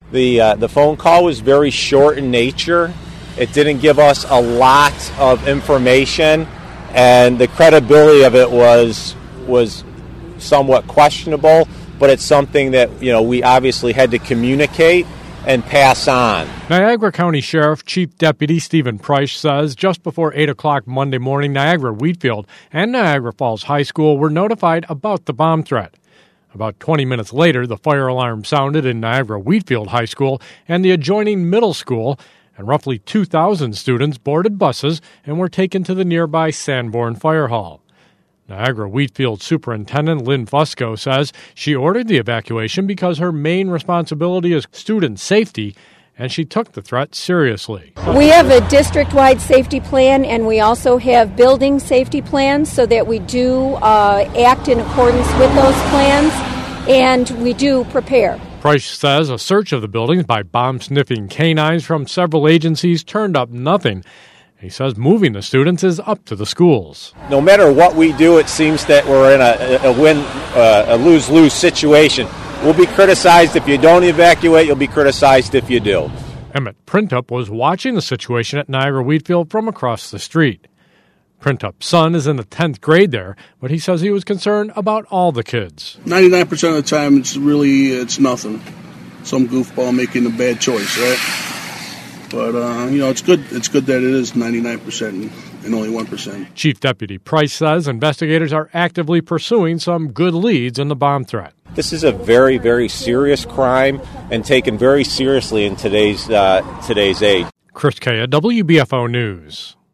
The phone call was very short in nature. It didn't give us a lot of information, and the credibility of it was somewhat questionable, but it's something that, we obviously had to communicate and pass on. Niagara County Sheriff Chief Deputy Stephen Price says just before 8 o'clock Monday morning, Niagara Wheatfield and Niagara Falls High School were notified about the bomb threat. About 20 minutes later, the fire alarm sounded in Niagara Wheatfield High School and the adjoining middle school, and roughly 2,000 students boarded buses and were taken to the nearby Sanborn Fire Hall. Niagara Wheatfield Superintendent Lynn Fusco says she ordered the evacuation because her main responsibility is student safety, and she took the threat seriously. We have a district-wide safety plan, and we also have building safety plans so that we do act in accordance with those plans, and we do prepare. Price says a search of the buildings by bomb-sniffing canines from several agencies turned up nothing. He says moving the students is up to the schools. No matter what we do, it seems that we're in a lose-lose situation. We'll be criticized if you don't evacuate. You'll be criticized if you do. Emmett Printup was watching the situation at Niagara Wheatfield from across the street. Printup's son is in the 10th grade there, but he says he was concerned about all the kids. 99% of the time, it's nothing. Some goofball making a bad choice, right? But, it's good. It's good that it is 99% and only 1%. Chief Deputy Price says investigators are actively pursuing some good leads in the bomb threat. This is a very, very serious crime and taken very seriously in today's age. Chris Kaya, WBFO News.